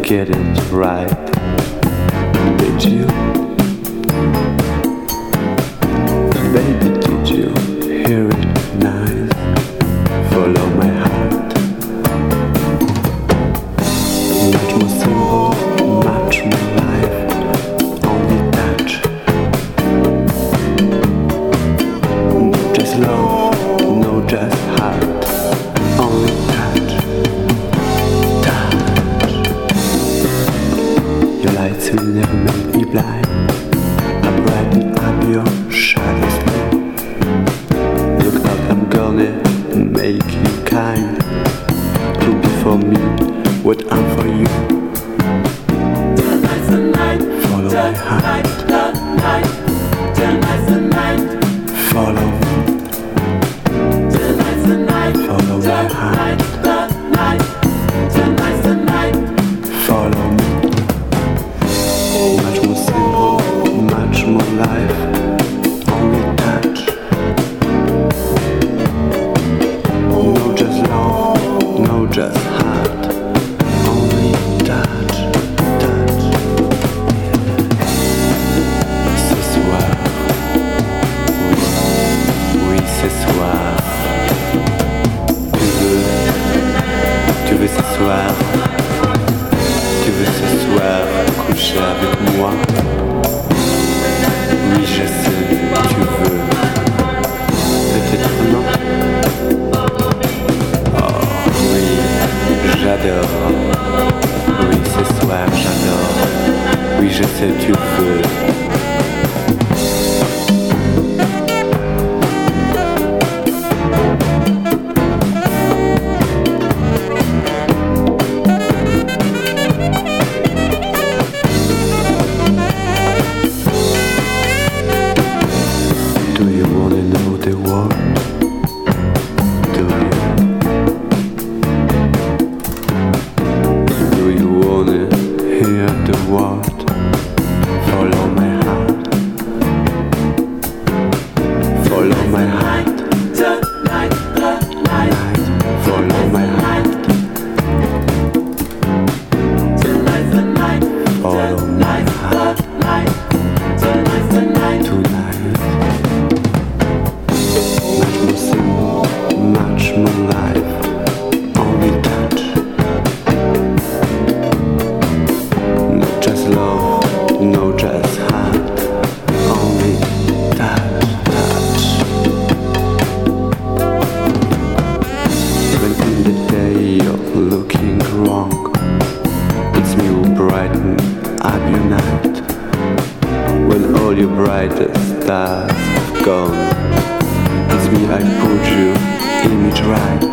get it right. Did you? Baby, did you hear it nice? Follow my heart. Much more simple, much more life. Only touch. No just love, no just heart. Only touch. Touch. Your lights will never make me blind. I brighten up your shadows. Look up, I'm gonna make you kind. To be for me what I'm for you. Tonight's the night. Follow my heart. Tonight's the night. Follow me. Tonight's the night. Follow my heart. Tonight's the night. Follow me. Much more simple, much more life. Only touch. No just love, no just heart. Only touch, touch. Ce soir, oui ce soir. Tu veux ce soir, tu veux ce soir coucher avec moi. Oui je sais, tu veux. Peut-être non. Oh oui, j'adore. Oui ce soir j'adore. Oui je sais, tu veux. Do you wanna know the word? Do you wanna hear the word? Follow my heart. Follow my heart. Tonight, the night. Follow my heart. Tonight's the night. Follow my heart. Tonight's the night. Tonight. Much more simple, much more life. Only touch. No just love, no just heart. Only touch, touch. When in the day you're looking wrong, it's me who brighten up your night. When all your brightest stars have gone, it's me I put your image right.